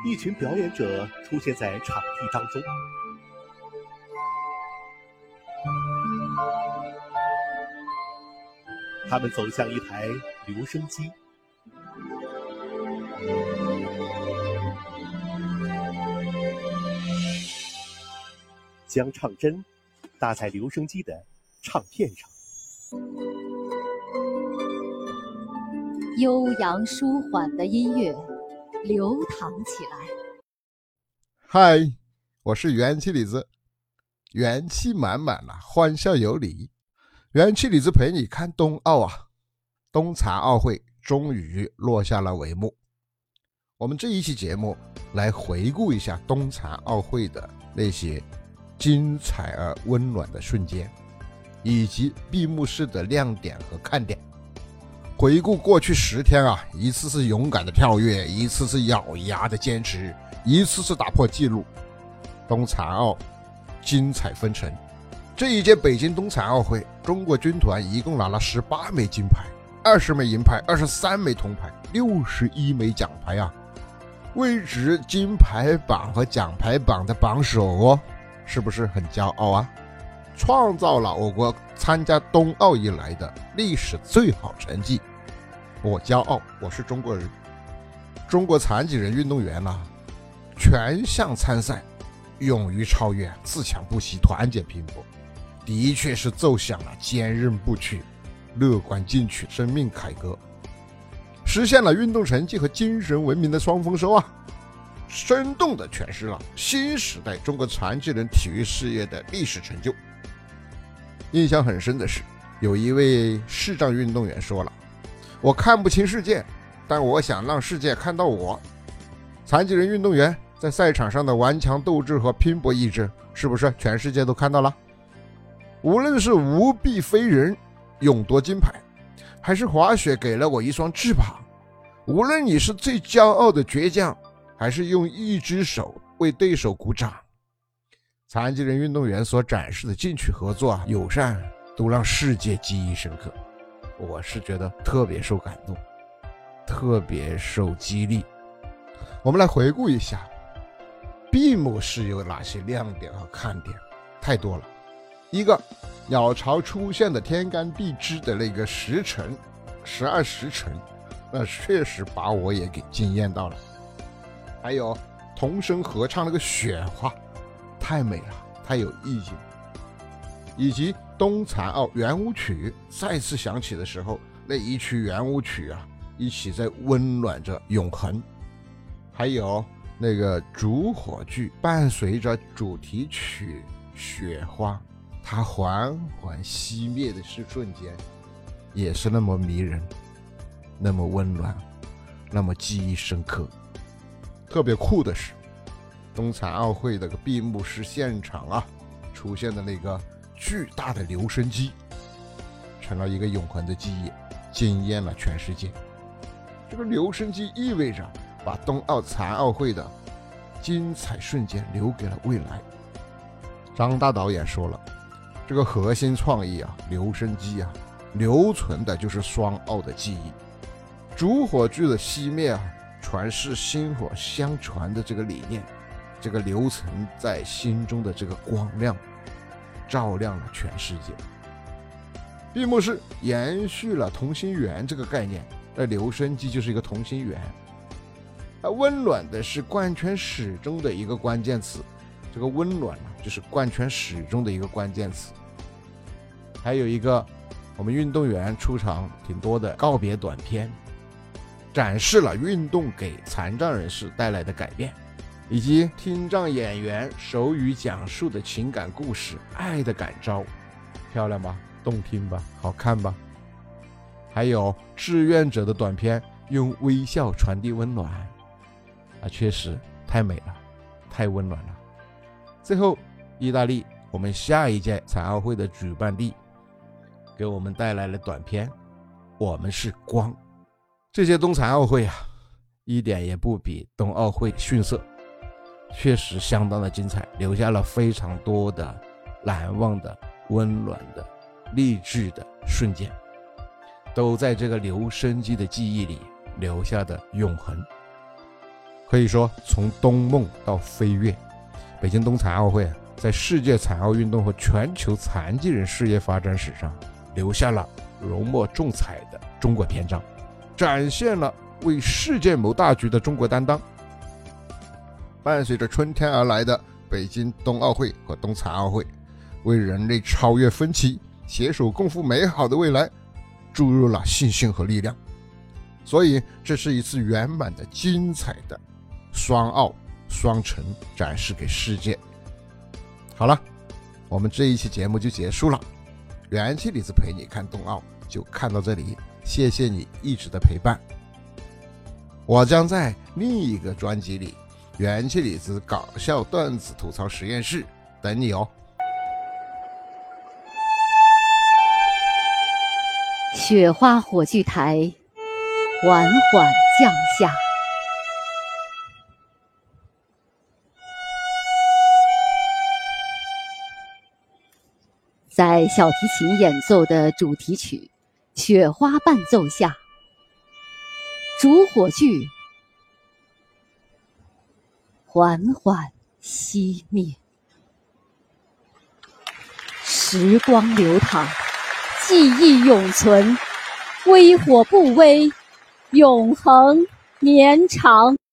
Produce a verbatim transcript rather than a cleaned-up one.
一群表演者出现在场地当中。他们走向一台留声机，将唱针搭在留声机的唱片上。 悠扬舒缓的音乐流淌起来。 嗨，我是元气李子，元气满满了，欢笑有礼。元气李子陪你看冬奥啊，冬残奥会终于落下了帷幕。我们这一期节目来回顾一下冬残奥会的那些精彩而温暖的瞬间，以及闭幕式的亮点和看点。回顾过去十天啊，一次是勇敢的跳跃，一次是咬牙的坚持，一次是打破纪录。冬残奥精彩纷呈。这一届北京冬残奥会，中国军团一共拿了十八枚金牌，二十枚银牌，二十三枚铜牌，六十一枚奖牌啊，位居金牌榜和奖牌榜的榜首哦，是不是很骄傲啊？创造了我国参加冬奥以来的历史最好成绩，我骄傲，我是中国人。中国残疾人运动员啊，全项参赛，勇于超越，自强不息，团结拼搏，的确是奏响了坚韧不屈、乐观进取、生命凯歌，实现了运动成绩和精神文明的双丰收啊！生动地诠释了新时代中国残疾人体育事业的历史成就。印象很深的是，有一位视障运动员说了：“我看不清世界，但我想让世界看到我。”残疾人运动员在赛场上的顽强斗志和拼搏意志，是不是全世界都看到了？无论是无臂飞人勇夺金牌，还是滑雪给了我一双翅膀，无论你是最骄傲的倔强，还是用一只手为对手鼓掌，残疾人运动员所展示的进取、合作、友善，都让世界记忆深刻。我是觉得特别受感动，特别受激励。我们来回顾一下闭幕式有哪些亮点和看点，太多了。一个，鸟巢出现的天干地支的那个时辰，十二时辰，那确实把我也给惊艳到了。还有童声合唱那个雪花，太美了，太有意境。以及冬残奥圆舞曲再次响起的时候，那一曲圆舞曲啊，一起在温暖着永恒。还有那个烛火炬伴随着主题曲雪花，它缓缓熄灭的是瞬间，也是那么迷人，那么温暖，那么记忆深刻。特别酷的是，冬残奥会的个闭幕式现场啊，出现的那个巨大的留声机，成了一个永恒的记忆，惊艳了全世界。这个留声机意味着把冬奥残奥会的精彩瞬间留给了未来。张大导演说了，这个核心创意啊，留声机啊，留存的就是双奥的记忆。烛火炬的熄灭啊，传世薪火相传的这个理念，这个留存在心中的这个光亮，照亮了全世界。闭幕式延续了同心圆这个概念，那留声机就是一个同心圆。它温暖的是贯穿始终的一个关键词，这个温暖呢，就是贯穿始终的一个关键词。还有一个我们运动员出场挺多的告别短片，展示了运动给残障人士带来的改变，以及听障演员手语讲述的情感故事、爱的感召。漂亮吧？动听吧？好看吧？还有志愿者的短片，用微笑传递温暖啊，确实太美了，太温暖了。最后，意大利，我们下一届残奥会的举办地，给我们带来了短片《我们是光》。这届冬残奥会啊，一点也不比冬奥会逊色，确实相当的精彩，留下了非常多的难忘的、温暖的、励志的瞬间，都在这个留声机的记忆里留下的永恒。 可以说从东梦到飞跃，北京冬残奥会在世界残奥运动和全球残疾人事业发展史上留下了浓墨重彩的中国篇章，展现了为世界谋大局的中国担当。伴随着春天而来的北京冬奥会和冬残奥会，为人类超越分歧、携手共赴美好的未来注入了信心和力量。所以这是一次圆满的精彩的双奥双城展示给世界。好了，我们这一期节目就结束了，元气李子陪你看冬奥就看到这里，谢谢你一直的陪伴。我将在另一个专辑里，元气李子搞笑段子吐槽实验室等你哦。 雪花火炬台缓缓降下，在小提琴演奏的主题曲《雪花》伴奏下，烛火炬缓缓熄灭。时光流淌，记忆永存，微火不微，永恒绵长。